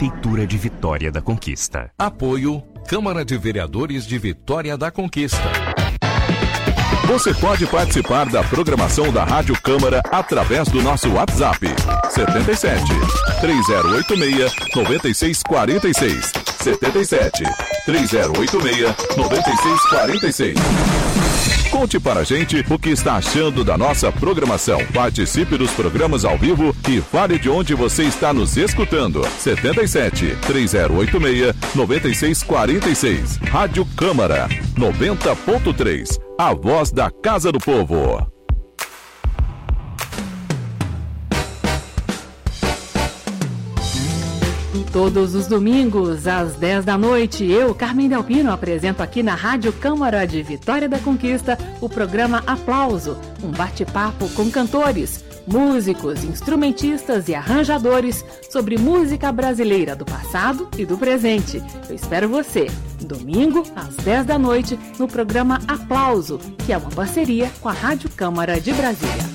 Prefeitura de Vitória da Conquista. Apoio Câmara de Vereadores de Vitória da Conquista. Você pode participar da programação da Rádio Câmara através do nosso WhatsApp 77 3086 9646 77 3086 9646. Conte para a gente o que está achando da nossa programação. Participe dos programas ao vivo e fale de onde você está nos escutando. 77 3086 9646. Rádio Câmara 90.3. A voz da Casa do Povo. Todos os domingos, às 10 da noite, eu, Carmen Delpino, apresento aqui na Rádio Câmara de Vitória da Conquista o programa Aplauso, um bate-papo com cantores, músicos, instrumentistas e arranjadores sobre música brasileira do passado e do presente. Eu espero você, domingo, às 10 da noite, no programa Aplauso, que é uma parceria com a Rádio Câmara de Brasília.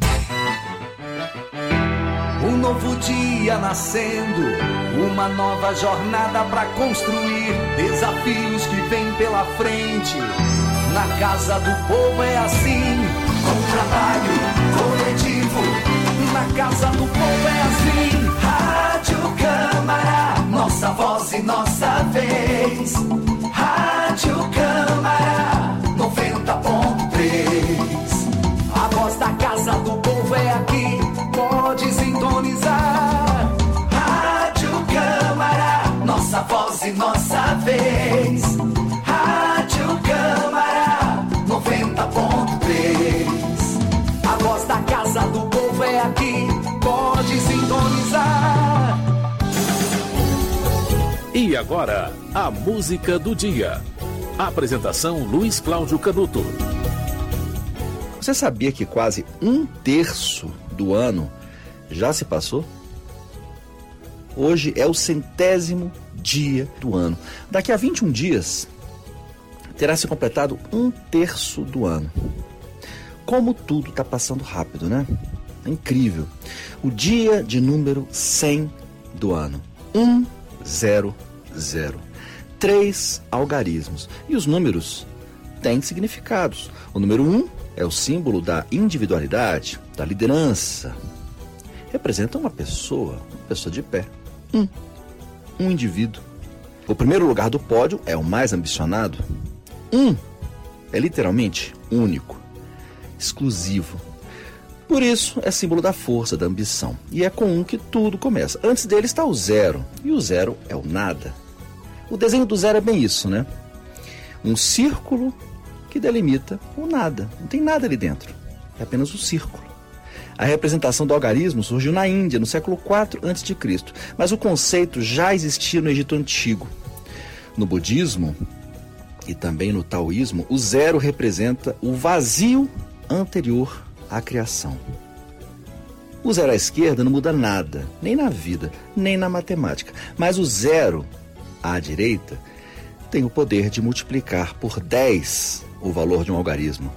Um novo dia nascendo, uma nova jornada pra construir, desafios que vêm pela frente. Na Casa do Povo é assim, com trabalho coletivo. Na Casa do Povo é assim, Rádio Câmara, nossa voz e nossa vez. Rádio Câmara 90.3. A voz da Casa do Povo é aqui, pode sintonizar. Rádio Câmara, nossa voz e nossa vez. Rádio Câmara 90.3. A voz da Casa do Povo é aqui, pode sintonizar. E agora, a música do dia. Apresentação Luiz Cláudio Canuto. Você sabia que quase 1/3 do ano já se passou? Hoje é o 100º dia do ano. Daqui a 21 dias, terá se completado 1/3 do ano. Como tudo está passando rápido, né? É incrível. O dia de número 100 do ano. 100. 3 algarismos. E os números têm significados. O número 1 é o símbolo da individualidade, da liderança. Representa uma pessoa de pé. Um indivíduo. O primeiro lugar do pódio é o mais ambicionado. É literalmente único, exclusivo. Por isso é símbolo da força, da ambição. E é com 1 que tudo começa. Antes dele está o 0. E o 0 é o nada. O desenho do 0 é bem isso, né? Um círculo que delimita o nada. Não tem nada ali dentro. É apenas um círculo. A representação do algarismo surgiu na Índia, no século IV a.C., mas o conceito já existia no Egito Antigo. No budismo e também no taoísmo, o 0 representa o vazio anterior à criação. O 0 à esquerda não muda nada, nem na vida, nem na matemática, mas o 0 à direita tem o poder de multiplicar por 10 o valor de um algarismo.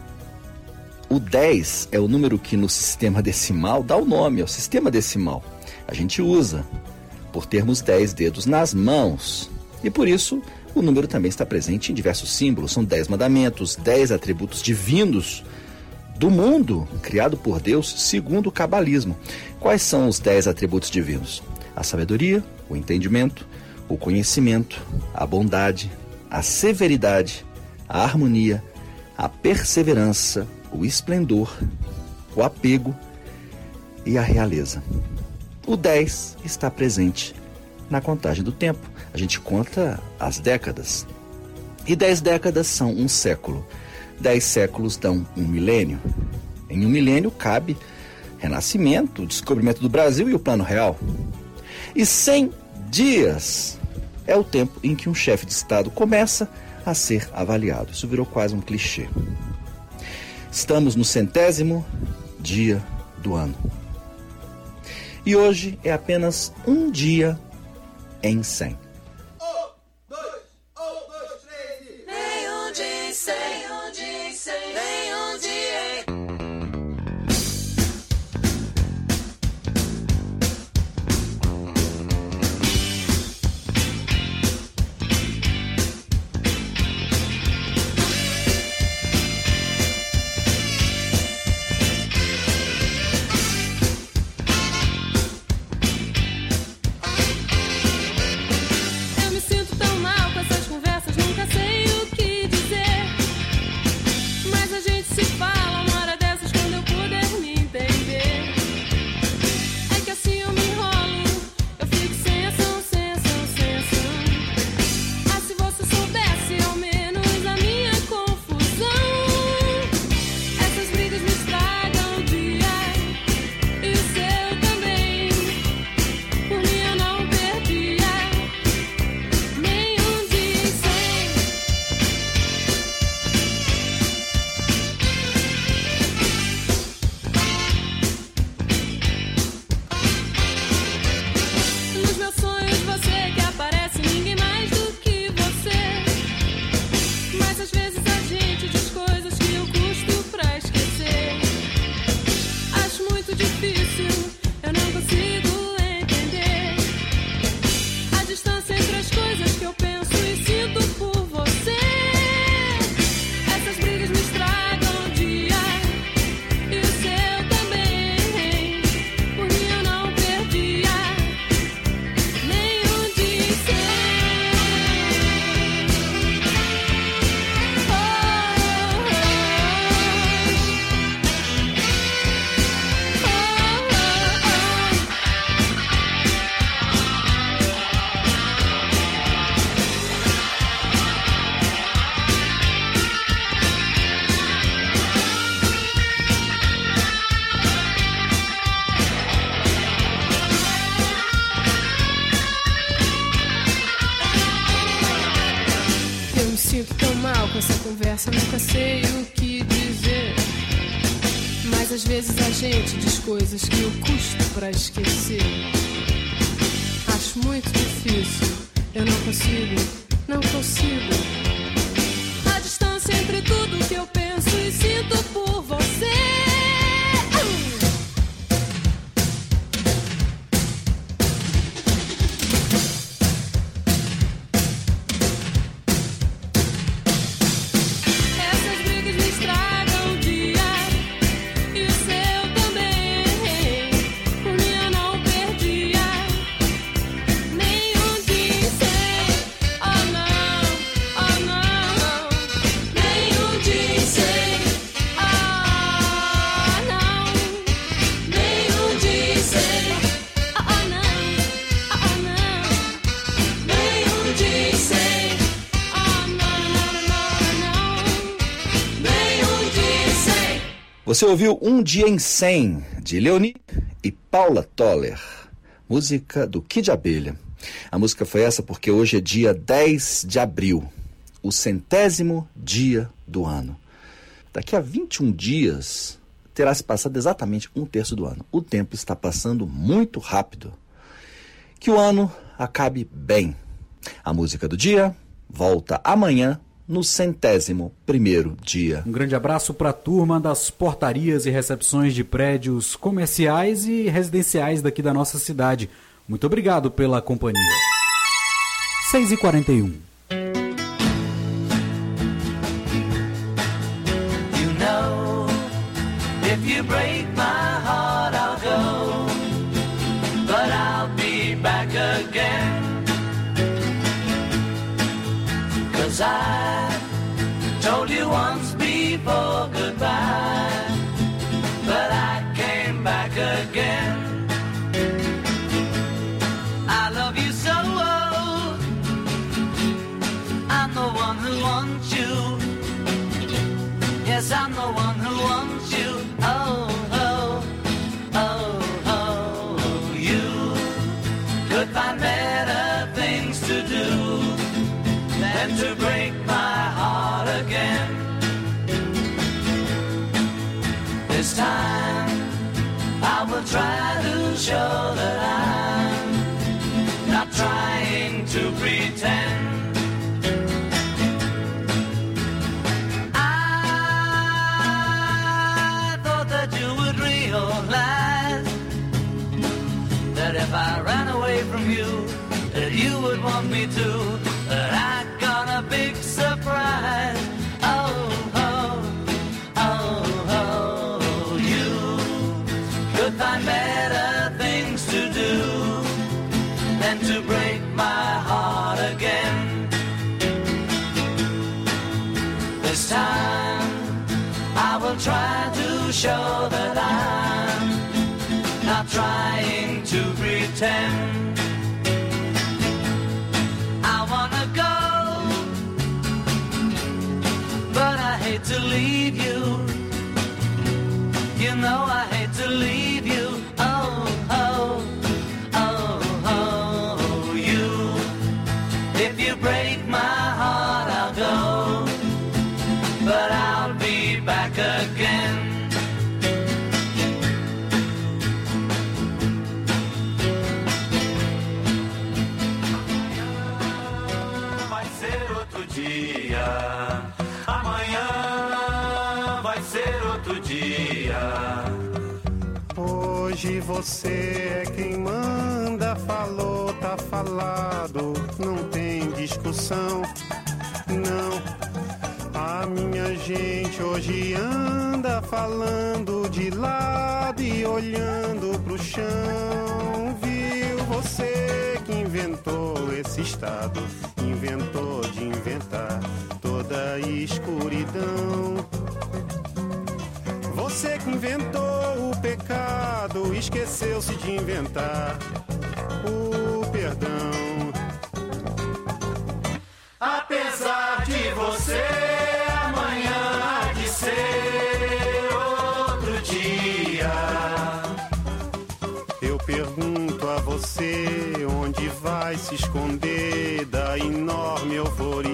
O 10 é o número que no sistema decimal dá o nome ao sistema decimal. A gente usa por termos 10 dedos nas mãos. E por isso o número também está presente em diversos símbolos. São 10 mandamentos, 10 atributos divinos do mundo criado por Deus segundo o cabalismo. Quais são os 10 atributos divinos? A sabedoria, o entendimento, o conhecimento, a bondade, a severidade, a harmonia, a perseverança, o esplendor, o apego e a realeza. O 10 está presente na contagem do tempo. A gente conta as décadas. E 10 décadas são um século. 10 séculos dão um milênio. Em um milênio cabe renascimento, o descobrimento do Brasil e o Plano Real. E 100 dias é o tempo em que um chefe de Estado começa a ser avaliado. Isso virou quase um clichê. Estamos no 100º dia do ano. E hoje é apenas um dia em 100. Nossa conversa nunca sei o que dizer, mas às vezes a gente diz coisas que eu custo pra esquecer. Acho muito difícil, eu não consigo. A distância entre tudo que eu penso e sinto por você. Você ouviu Um Dia em 100, de Leoni e Paula Toller, música do Kid Abelha. A música foi essa porque hoje é dia 10 de abril, o 100º dia do ano. Daqui a 21 dias, terá se passado exatamente 1/3 do ano. O tempo está passando muito rápido. Que o ano acabe bem. A música do dia volta amanhã, no 100º dia. Um grande abraço para a turma das portarias e recepções de prédios comerciais e residenciais daqui da nossa cidade. Muito obrigado pela companhia. 6h41. You know, if you break my heart, I'll go, but I'll be back again. 'Cause I told you once before goodbye, but I came back again. I love you so, I'm the one who wants you. Yes, I'm the one who wants you. Oh, oh, oh, oh. You could find better things to do than to break my heart again. This time I will try to show that I'm not trying to pretend. I thought that you would realize that if I ran away from you, that you would want me to. But I got a big surprise. Oh, oh, oh, oh. You could find better things to do than to break my heart again. This time I will try to show that I'm not trying to pretend. To leave you, you know I hate to leave you. Oh, oh, oh, oh. You, if you break my heart, I'll go, but I'll be back again. Vai ser outro dia. Amanhã vai ser outro dia. Hoje você é quem manda, falou, tá falado, não tem discussão, não. A minha gente hoje anda falando de lado e olhando pro chão. Viu você que inventou esse estado, inventou de inventar toda a escuridão. Você que inventou o pecado, esqueceu-se de inventar o perdão. Apesar de você, amanhã há de ser outro dia. Eu pergunto a você, onde vai vai se esconder da enorme euforia?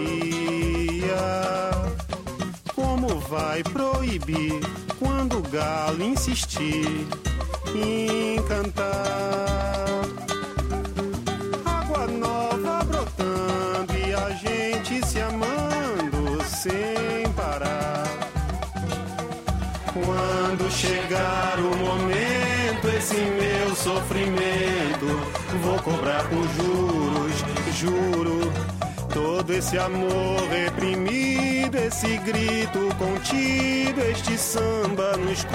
Como vai proibir quando o galo insistir em cantar? Água nova brotando e a gente se amando sem parar. Quando chegar o momento, esse meu sofrimento vou cobrar com juros, juro. Todo esse amor reprimido, esse grito contido, este samba no escuro.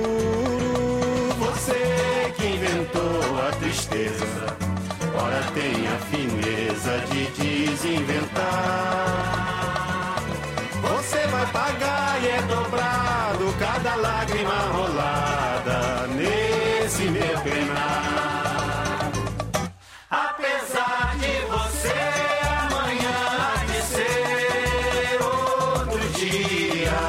Você que inventou a tristeza, ora tem a fineza de desinventar. Você vai pagar e é dobrado cada lágrima rolada nesse meu penar. Apesar de você amanhã há de ser outro dia,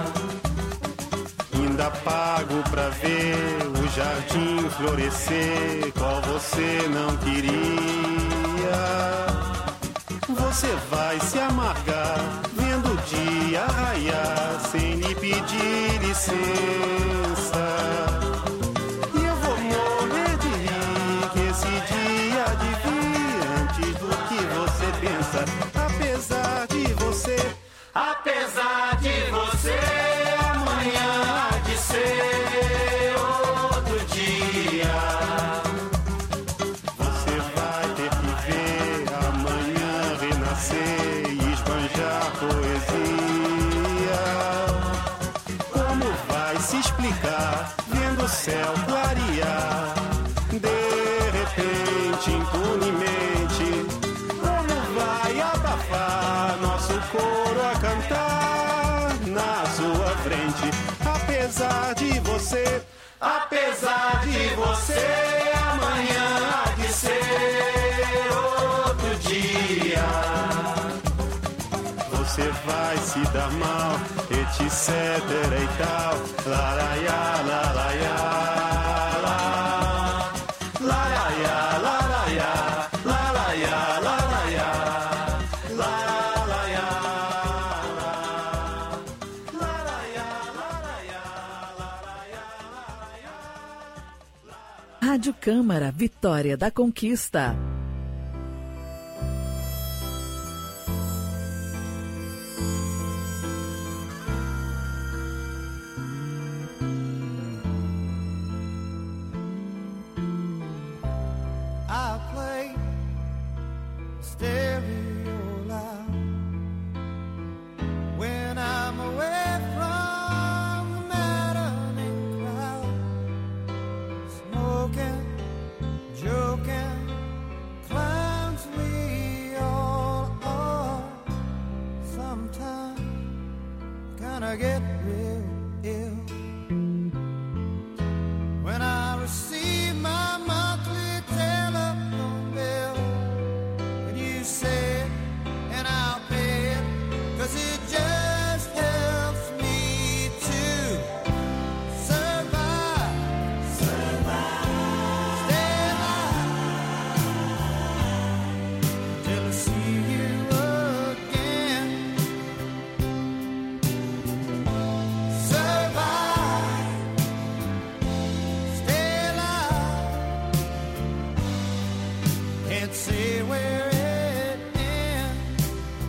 ainda pago pra ver o jardim florescer qual você não queria. Você vai se amargar vendo o dia raiar sem lhe pedir licença. E eu vou morrer de rir que esse dia há de vir antes do que você pensa. Apesar de você, amanhã há de ser outro dia. Você vai ter que ver amanhã renascer e esbanjar poesia. Como vai se explicar vendo o céu clarear de repente, impunemente? Como vai abafar nosso coro a cantar na sua frente? Apesar de você, amanhã há de ser outro dia. Você vai se dar mal, etc e tal. Laraiá, laraiá, laraiá, laraiá, laraiá, laraiá, laraiá, Rádio Câmara, Vitória da Conquista. I play stereo loud when I'm away from the maddening crowd, smoking, joking, clowns we all are. Sometimes gonna get real ill when I receive my monthly telephone bill. And you say it and I'll pay it, 'cause it just helps me to survive, stay alive, till I see you again. Survive, stay alive, can't say where it ends.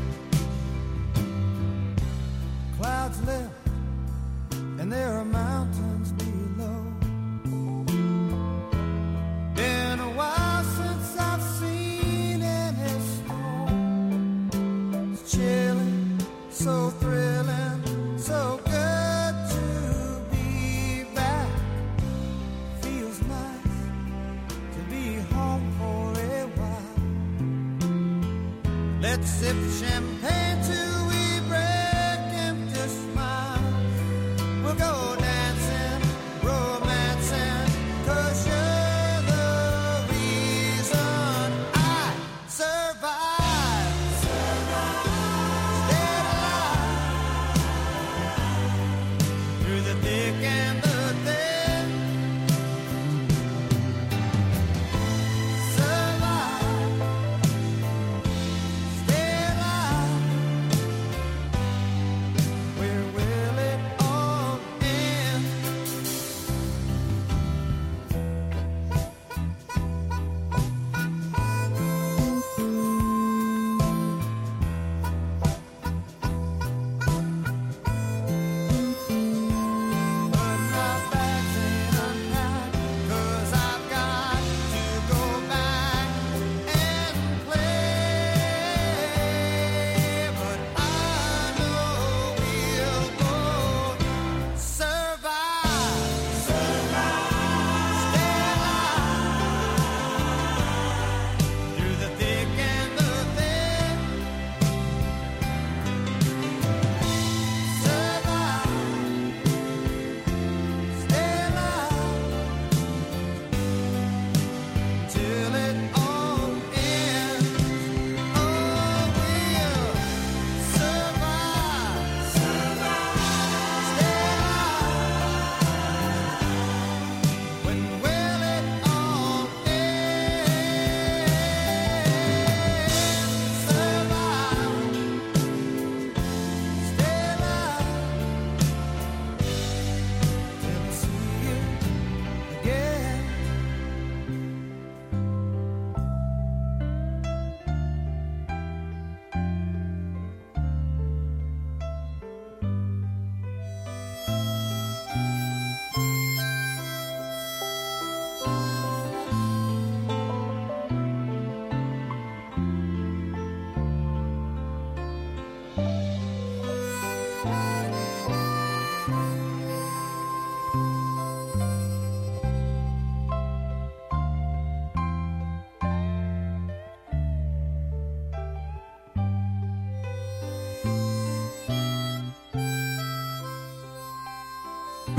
Clouds lift and there are mountains below. Been a while since I've seen any snow. It's chilling, so thrilling, so good to be back. Feels nice to be home for a while. Let's sip champagne till we break into smiles. We'll go dancing, romancing, 'cause you're the reason I survive. Stay alive through the thick and the thin. Survive,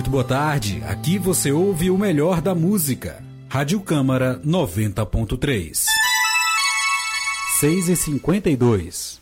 Muito boa tarde, aqui você ouve o melhor da música. Rádio Câmara 90.3. 6h52.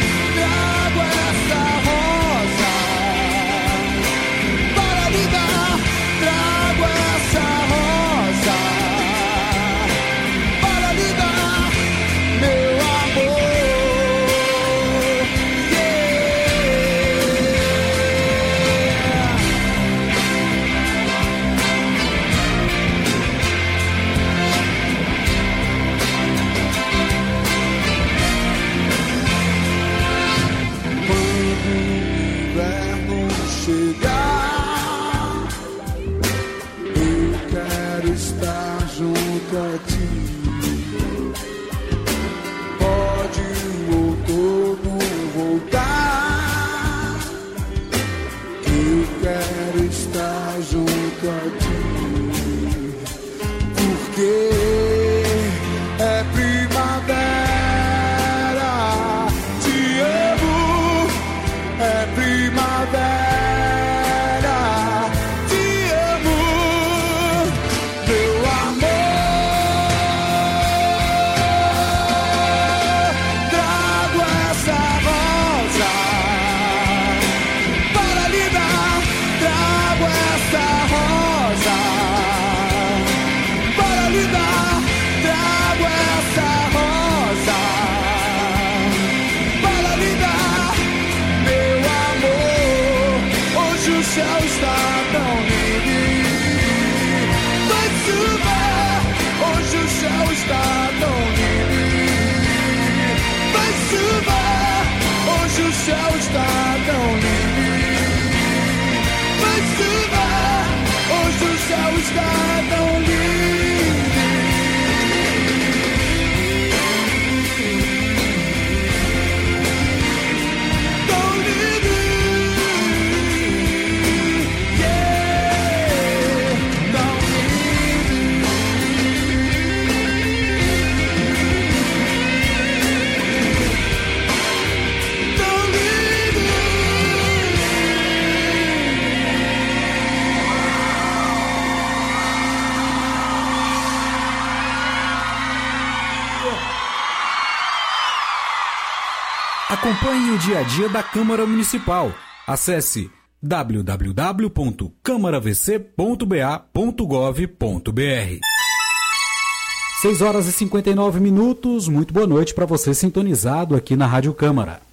Para lidar céu está tão lindo. Vai chover, hoje o céu está tão lindo. Vai chover, hoje o céu está tão lindo. Vai chover, hoje o céu está tão lindo. Acompanhe o dia a dia da Câmara Municipal. Acesse www.câmaravc.ba.gov.br. 6 horas e 59 minutos. Muito boa noite para você sintonizado aqui na Rádio Câmara.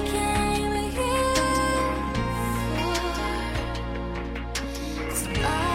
I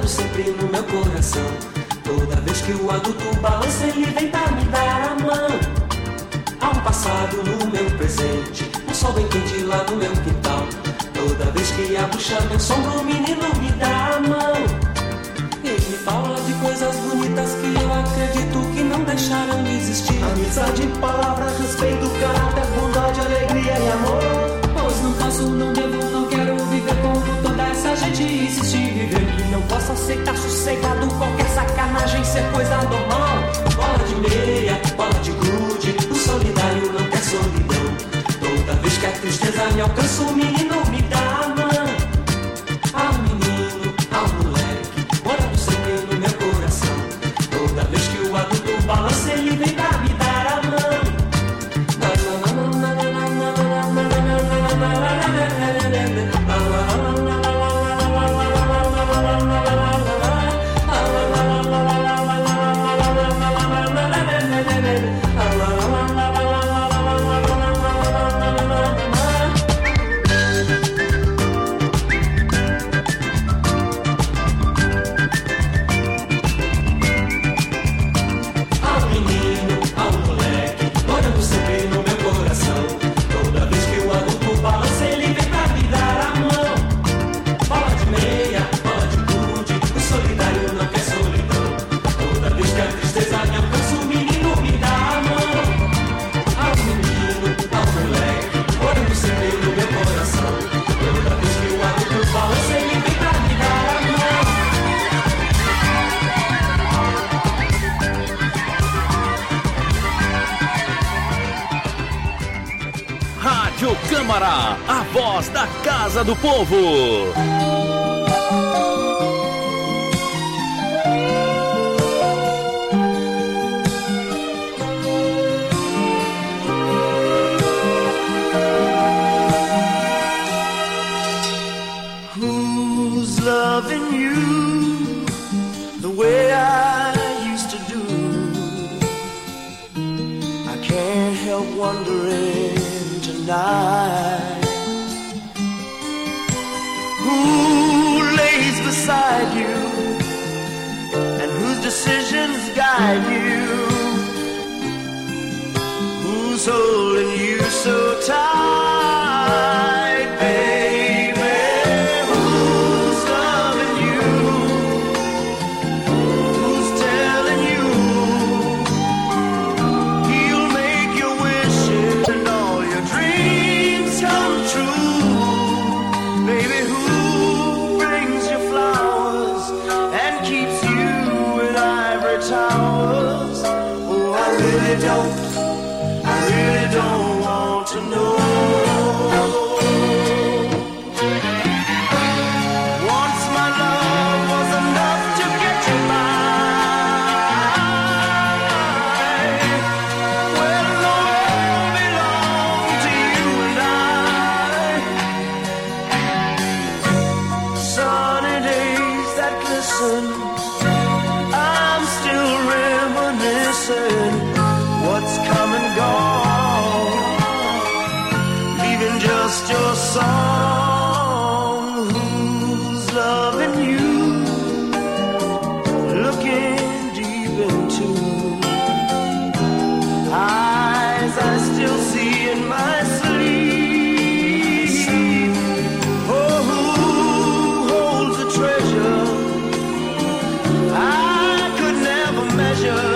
morando sempre no meu coração. Toda vez que o adulto balança, ele vem pra me dar a mão. Há um passado no meu presente, um sol bem quente lá no meu quintal. Toda vez que abucha meu sombro, o menino me dá a mão. Ele me fala de coisas bonitas que eu acredito que não deixaram de existir. Amizade, palavras, respeito, caráter, bondade, alegria e amor. Pois não posso, não devo, não quero viver como toda essa gente insiste em viver. E não posso aceitar sossegado qualquer sacanagem ser coisa normal. Bola de meia, bola de grude, o solidário não quer solidão. Toda vez que a tristeza me alcança, o menino me dá a mão. Ao menino, ao moleque, morando sempre no meu coração. Toda vez que o adulto balança, ele vem pra me dar a mão. Rádio Câmara, a voz da Casa do Povo. Who's loving you the way I used to do? I can't help wondering tonight. Who lays beside you and whose decisions guide you? Who's holding you so tight, baby? Who's loving you? Who's telling you he'll make your wishes and all your dreams come true? Baby, who brings you flowers and keeps you in ivory towers? Oh, I really don't want to know. Once my love was enough to get you mine. Well, the world belonged to you and I. Sunny days that glisten, I'm still reminiscing. What's come and gone, leaving just your song. Who's loving you, looking deep into eyes I still see in my sleep. Oh, who holds a treasure I could never measure?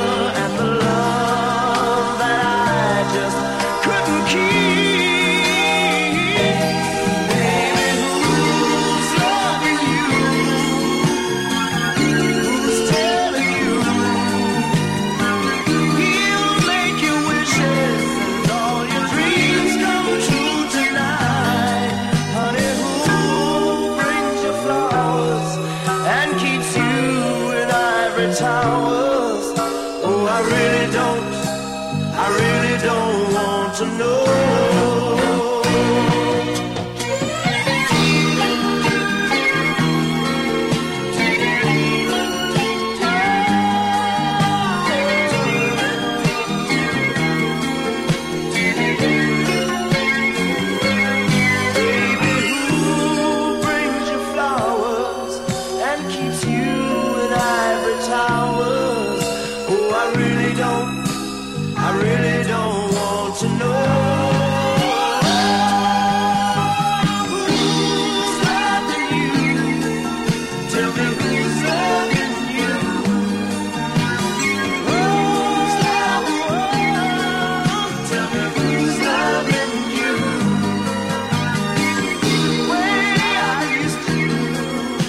Towers. Oh, I really don't want to know. Baby, who brings you flowers and keeps you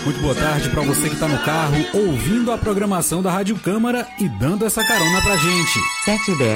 Muito boa tarde para você que está no carro, ouvindo a programação da Rádio Câmara e dando essa carona pra gente. 7:10.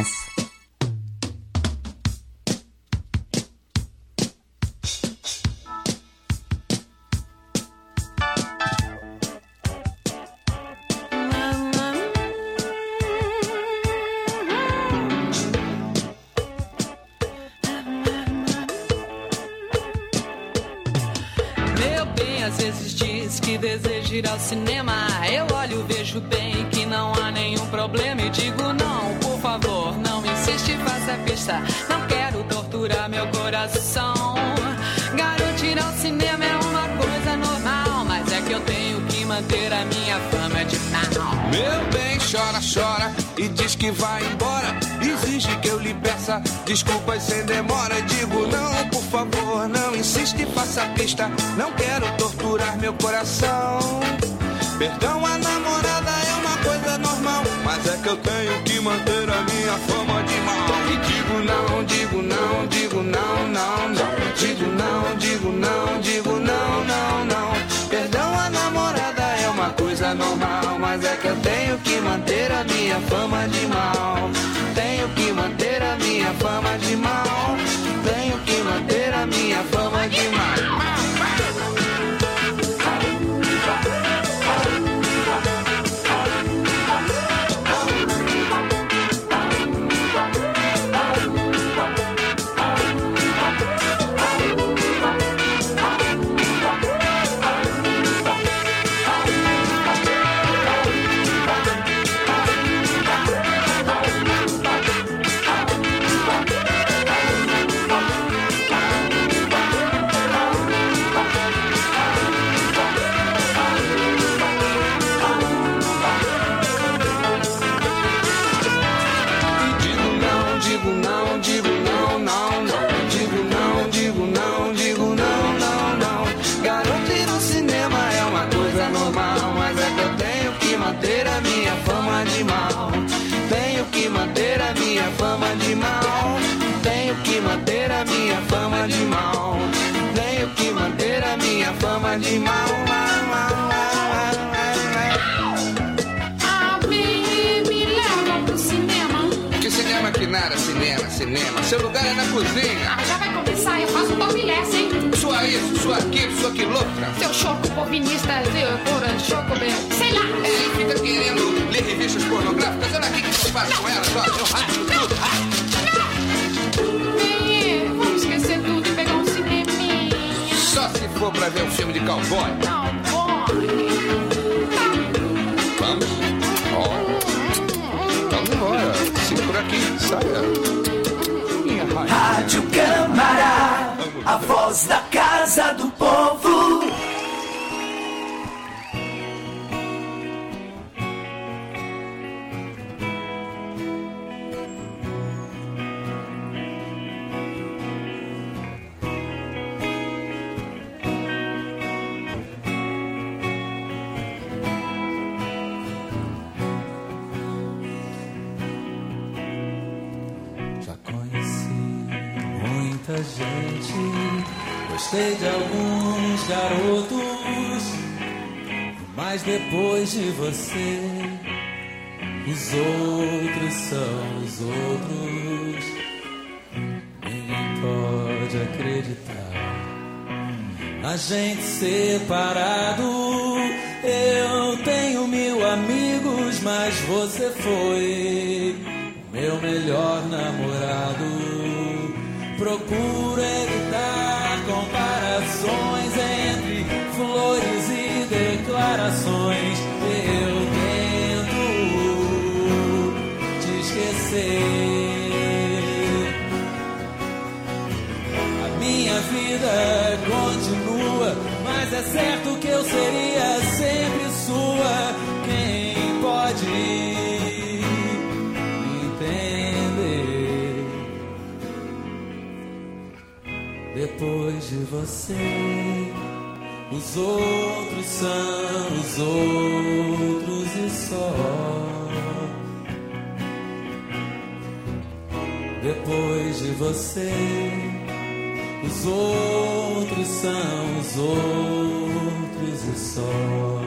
Ir ao cinema, eu olho, vejo bem que não há nenhum problema e digo não, por favor, não insiste, faça a pista, não quero torturar meu coração. Garoto, ir ao cinema é uma coisa normal, mas é que eu tenho que manter a minha fama de mal. Meu bem, chora, chora e diz que vai embora, exige que eu lhe peça desculpas sem demora. Digo não, por favor, não insiste, faça a pista, não quero torturar meu coração. Perdão, a namorada é uma coisa normal, mas é que eu tenho que manter a minha fama de mal. E digo não, digo não, digo não, não, não. Digo não, digo não, digo não, não, não. Perdão, a namorada é uma coisa normal, mas é que eu tenho que manter a minha fama de mal. Tenho que manter a minha fama de mal. Tenho que manter a minha fama de mal. Manter a minha fama de mal, tenho que manter a minha fama de mal, tenho que manter a minha fama de mal. Me leva pro cinema. Que cinema que nada, cinema, cinema. Seu lugar é na cozinha. Já vai começar, eu faço tobilhas, hein? Sua isso, sua aquilo, sua quilotra. Seu choco povinista, por choco bem. Sei lá. Ele fica querendo ler revistas pornográficas. Olha aqui o que eu faço com elas, ó. Eu rasgo tudo. Bem, vamos esquecer tudo e pegar um cineminha. Só se for pra ver um filme de cowboy. Cowboy. Vamos? Ó. Vamos embora. Siga por aqui, saia. Rádio Câmara, a voz da casa do povo. Gostei de alguns garotos, mas depois de você, os outros são os outros. Ninguém pode acreditar na gente separado. Eu tenho 1000 amigos, mas você foi o meu melhor namorado. Procuro evitar comparações entre flores e declarações. Eu tento te esquecer. A minha vida continua, mas é certo que eu seria sempre sua. Quem pode entender? Depois de você, os outros são os outros e só. Depois de você, os outros são os outros e si só.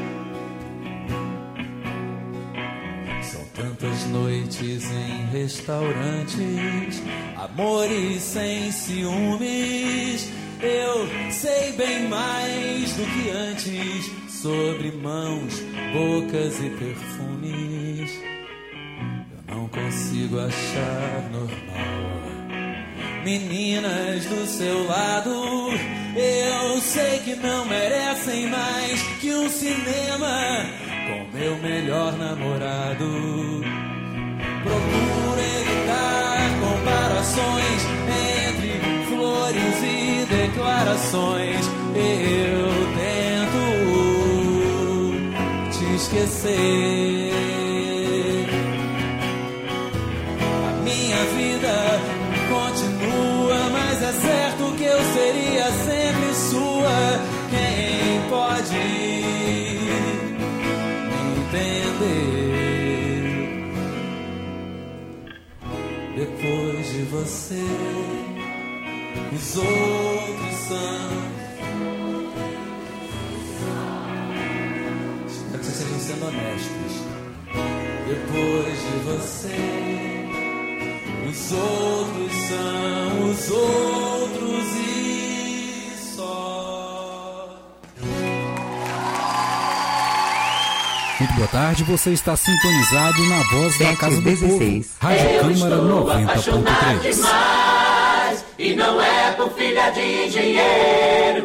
São tantas noites em restaurantes, amores sem ciúmes. Eu sei bem mais do que antes sobre mãos, bocas e perfumes. Eu não consigo achar normal meninas do seu lado. Eu sei que não merecem mais que um cinema com meu melhor namorado. Procuro evitar comparações entre flores e declarações. Eu tento te esquecer. A minha vida continua, mas é certo que eu seria sempre sua. Quem pode me entender? Depois de você, os outros são. Espero que vocês estejam sendo honestos. Depois de você, os outros são os outros e só. Muito boa tarde, você está sintonizado na Voz da Casa do 16. Povo, Rádio Câmara 90.3. Demais, e não é por filha de engenheiro.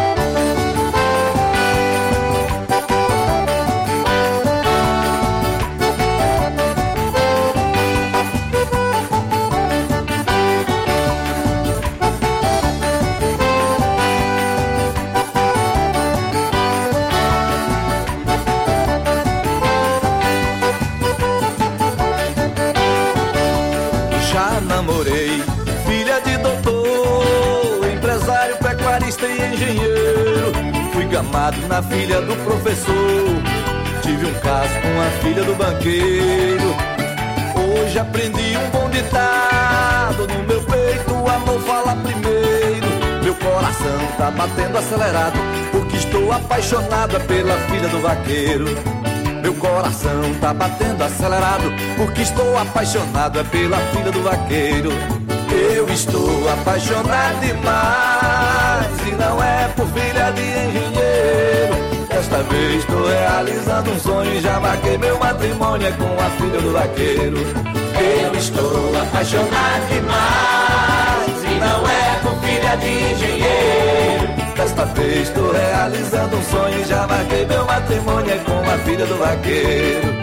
Namorei filha de doutor, empresário, pecuarista e engenheiro. Fui gamado na filha do professor, tive um caso com a filha do banqueiro. Hoje aprendi um bom ditado, no meu peito o amor fala primeiro. Meu coração tá batendo acelerado, porque estou apaixonada pela filha do vaqueiro. Meu coração tá batendo acelerado, porque estou apaixonado pela filha do vaqueiro. Eu estou apaixonado demais, e não é por filha de engenheiro. Desta vez estou realizando um sonho e já marquei meu matrimônio com a filha do vaqueiro. Eu estou apaixonado demais, e não é por filha de engenheiro. Desta vez estou realizando um sonho e já marquei meu matrimônio com a filha do vaqueiro.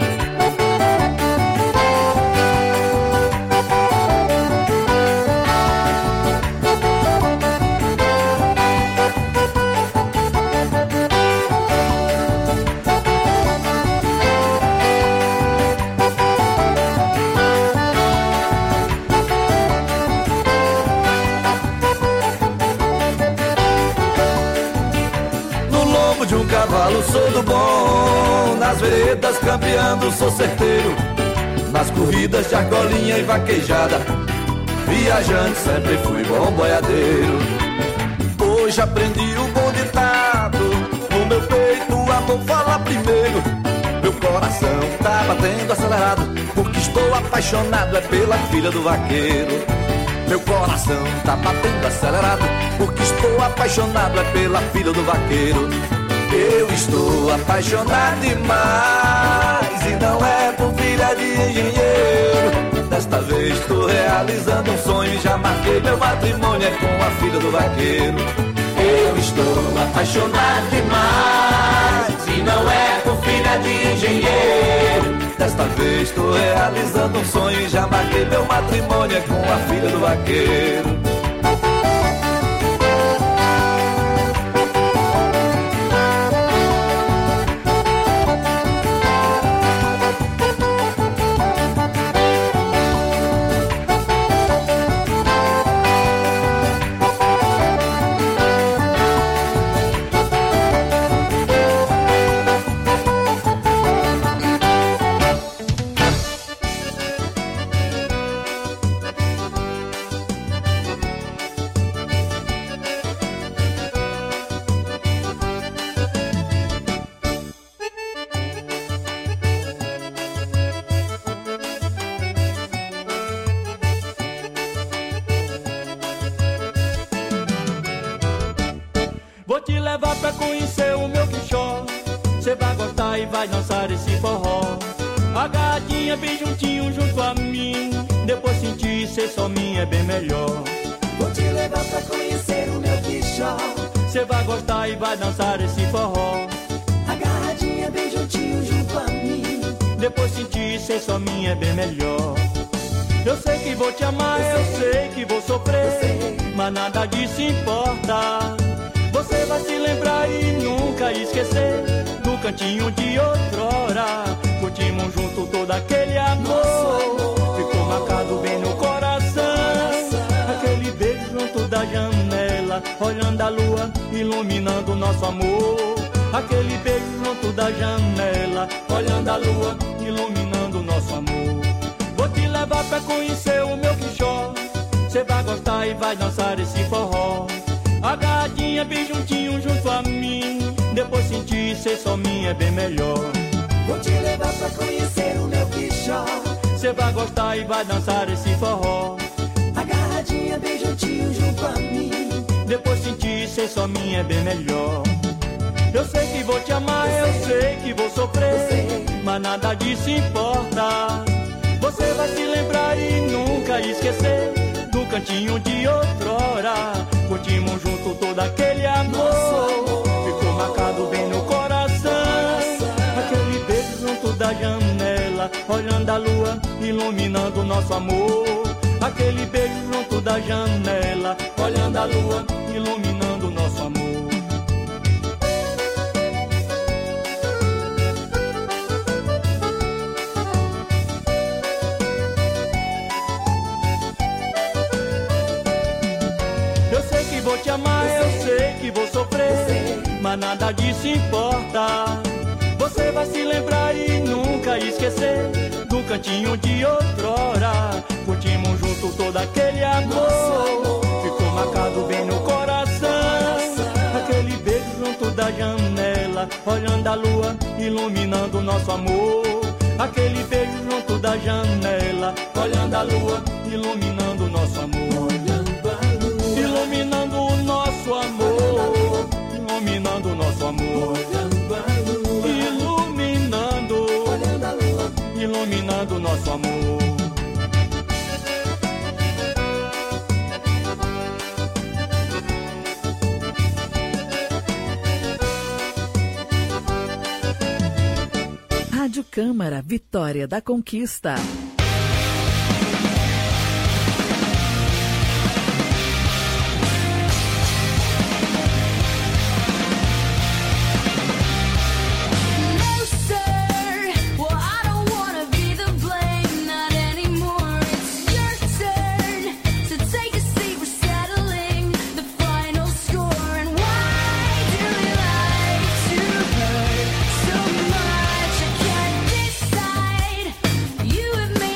Cavalo sou do bom, nas veredas campeando sou certeiro, nas corridas de argolinha e vaquejada, viajante sempre fui bom boiadeiro. Hoje aprendi o bom ditado, no meu peito o amor fala primeiro. Meu coração tá batendo acelerado, porque estou apaixonado pela filha do vaqueiro. Meu coração tá batendo acelerado, porque estou apaixonado pela filha do vaqueiro. Eu estou apaixonado demais, e não é por filha de engenheiro. Desta vez estou realizando um sonho e já marquei meu matrimônio com a filha do vaqueiro. Eu estou apaixonado demais, e não é por filha de engenheiro. Desta vez estou realizando um sonho e já marquei meu matrimônio com a filha do vaqueiro. conhecer o meu Quixó. Cê vai gostar e vai dançar esse forró. Agarradinha bem juntinho junto a mim. Depois sentir ser só minha é bem melhor. Vou te levar pra conhecer o meu Quixó. Cê vai gostar e vai dançar esse forró. Agarradinha bem juntinho junto a mim. Depois sentir ser só minha é bem melhor. Eu sei que vou te amar, eu sei que vou sofrer, mas nada disso importa. Você vai se lembrar e nunca esquecer do cantinho de outrora. Curtimos junto todo aquele amor, ficou marcado bem no coração. Aquele beijo junto da janela, olhando a lua, iluminando nosso amor. Aquele beijo junto da janela, olhando a lua, iluminando nosso amor. Vou te levar pra conhecer o meu Quixó. Cê vai gostar e vai dançar esse forró. Agarradinha bem juntinho junto a mim. Depois sentir ser só minha é bem melhor. Vou te levar pra conhecer o meu Quixó. Cê vai gostar e vai dançar esse forró. Agarradinha bem juntinho junto a mim. Depois sentir ser só minha é bem melhor. Eu sei que vou te amar, eu sei que vou sofrer, mas nada disso importa. Você vai se lembrar e nunca esquecer do cantinho de outrora. Curtimos junto todo aquele amor, ficou marcado bem no coração. Aquele beijo junto da janela, olhando a lua, iluminando nosso amor. Aquele beijo junto da janela, olhando a lua, iluminando nosso amor. Vou te amar, eu sei que vou sofrer, mas nada disso importa. Você vai se lembrar e nunca esquecer do cantinho de outrora. Curtimos junto todo aquele amor, ficou marcado bem no coração. Aquele beijo junto da janela, olhando a lua, iluminando nosso amor. Aquele beijo junto da janela, olhando a lua, iluminando nosso amor. Iluminando o nosso amor, iluminando o nosso amor, iluminando o nosso amor. Rádio Câmara, Vitória da Conquista. You have made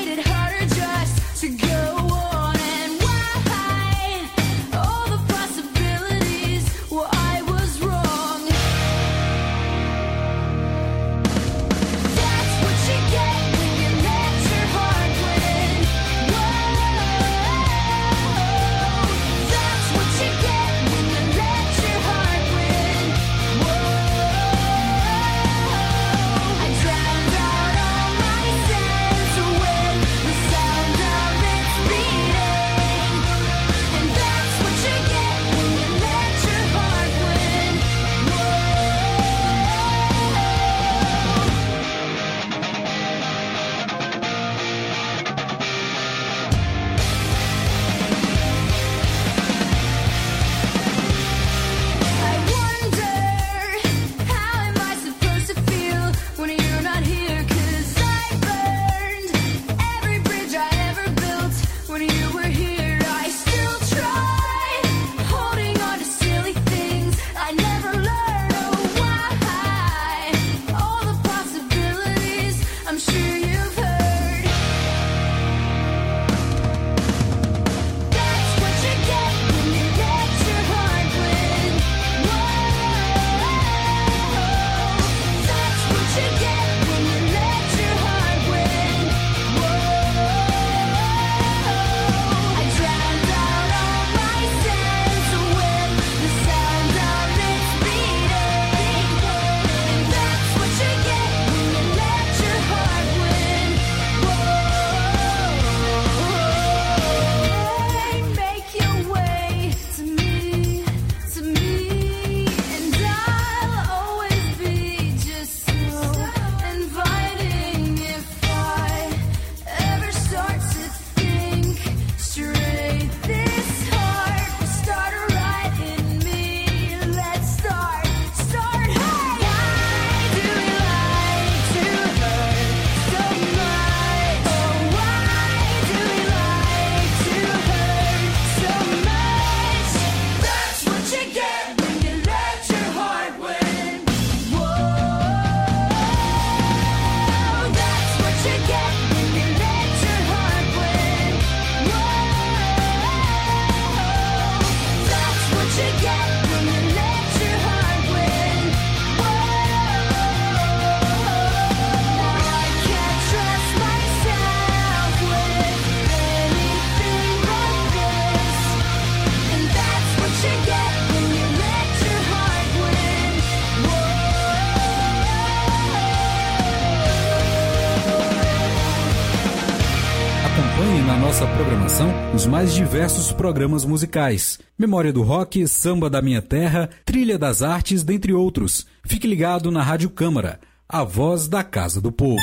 na nossa programação os mais diversos programas musicais. Memória do Rock, Samba da Minha Terra, Trilha das Artes, dentre outros. Fique ligado na Rádio Câmara, a voz da Casa do Povo.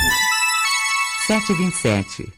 7h27.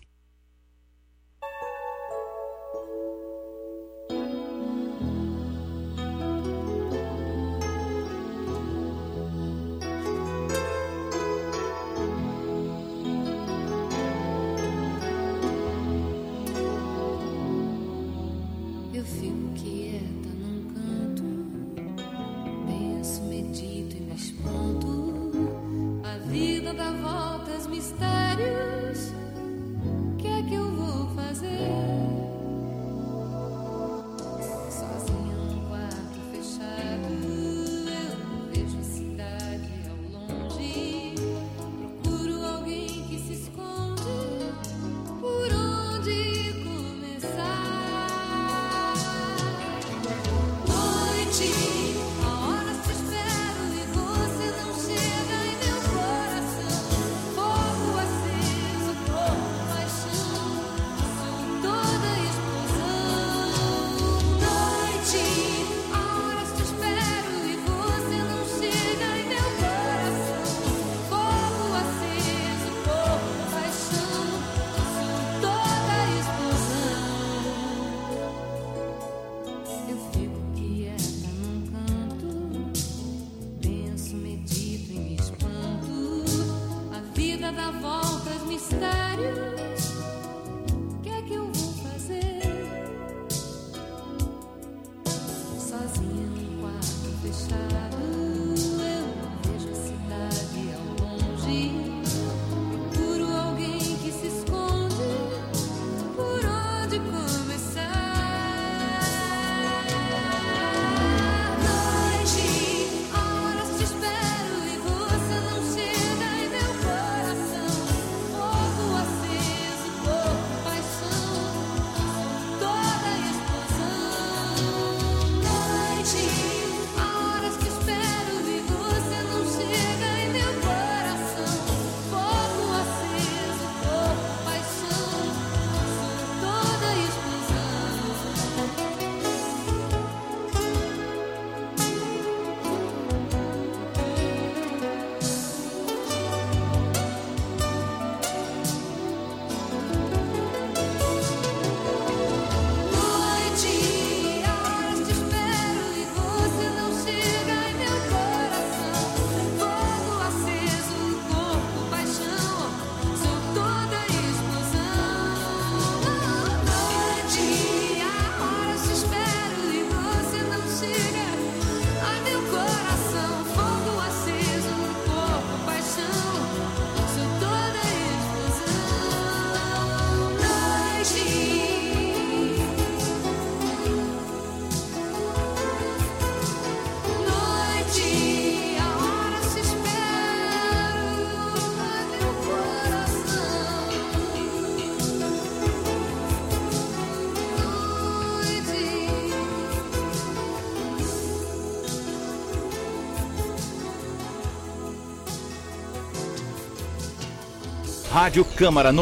Rádio Câmara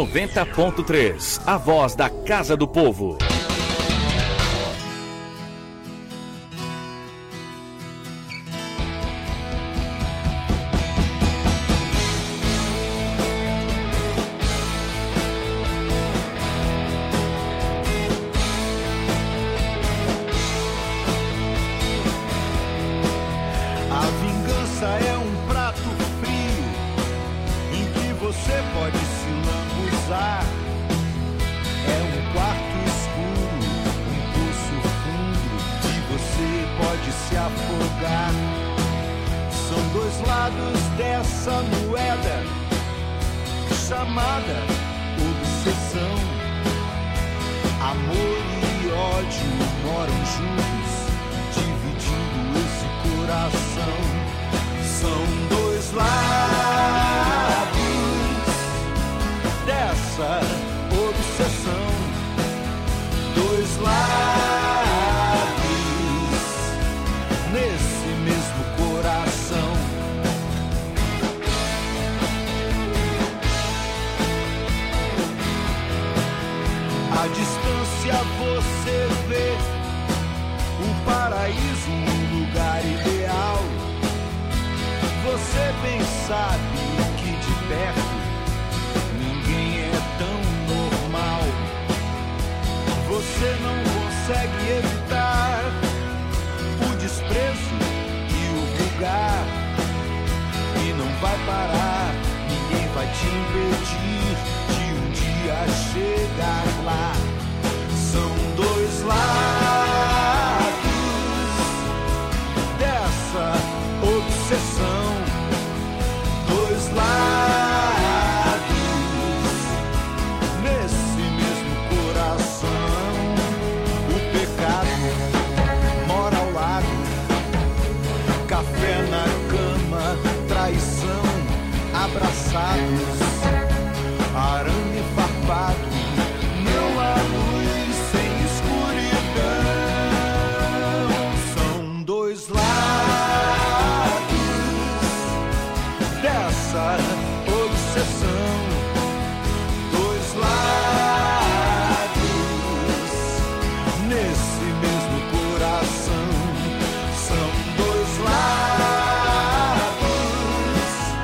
90.3, a voz da Casa do Povo. A paraíso, um lugar ideal. Você bem sabe que de perto ninguém é tão normal. Você não consegue evitar o desprezo e o vulgar. E não vai parar, ninguém vai te impedir de um dia chegar lá. São dois lados dessa obsessão, dois lados nesse mesmo coração. O pecado mora ao lado, café na cama, traição, abraçados, arame farpado. Não há luz sem escuridão. São dois lados dessa